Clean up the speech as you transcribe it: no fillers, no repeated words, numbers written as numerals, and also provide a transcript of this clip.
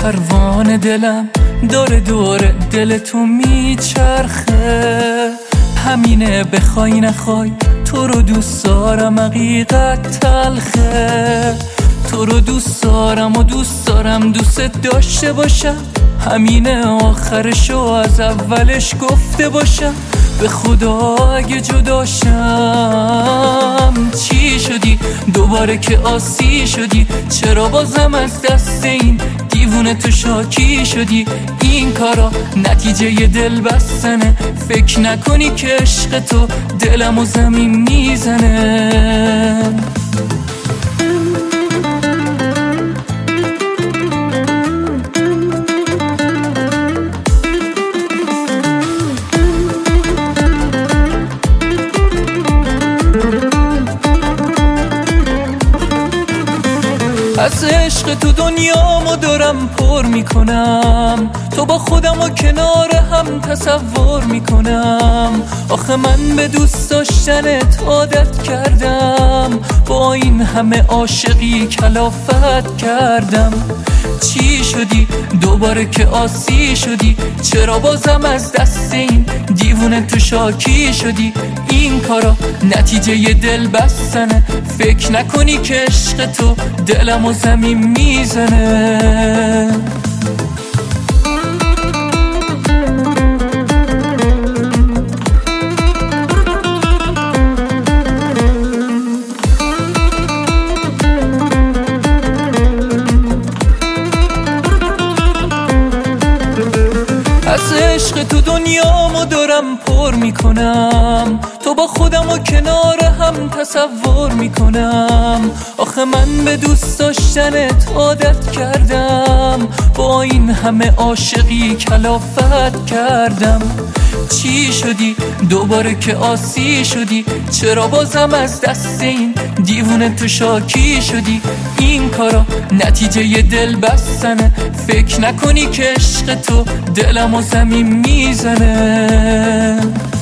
پروانه دلم دور دور دل تو میچرخه. همینه بخوای نخوای تو رو دوست دارم، حقیقت تلخه. تو رو دوست دارم و دوست دارم دوست داشته باشم، همینه آخرشو از اولش گفته باشم. به خدا اگه جداشم چی شدی؟ دوباره که آسی شدی؟ چرا بازم از دست این دیوونه تو شاکی شدی؟ این کارا نتیجه دل بستنه، فکر نکنی که عشق تو دلمو زمین میزنه. از عشق تو دنیامو دارم پر میکنم، تو با خودم و کنار هم تصور میکنم. آخه من به دوست داشتنت عادت کردم، با این همه عاشقی کلافت کردم. چی شدی؟ دوباره که آسی شدی؟ چرا بازم از دست این دیوونه تو شاکی شدی؟ این کارا نتیجه دل بستنه، فکر نکنی که عشق تو دلمو زمین میزنه. از عشق تو دنیامو دارم پر میکنم، تو با خودم و کنار هم تصور میکنم. آخه من به دوست داشتنت عادت کردم، با این همه عاشقی کلافت کردم. چی شدی؟ دوباره که آسی شدی؟ چرا بازم از دست این دیوونه تو شاکی شدی؟ این کارا نتیجه دل بستنه، فکر نکنی که عشق تو دلمو زمین میزنه.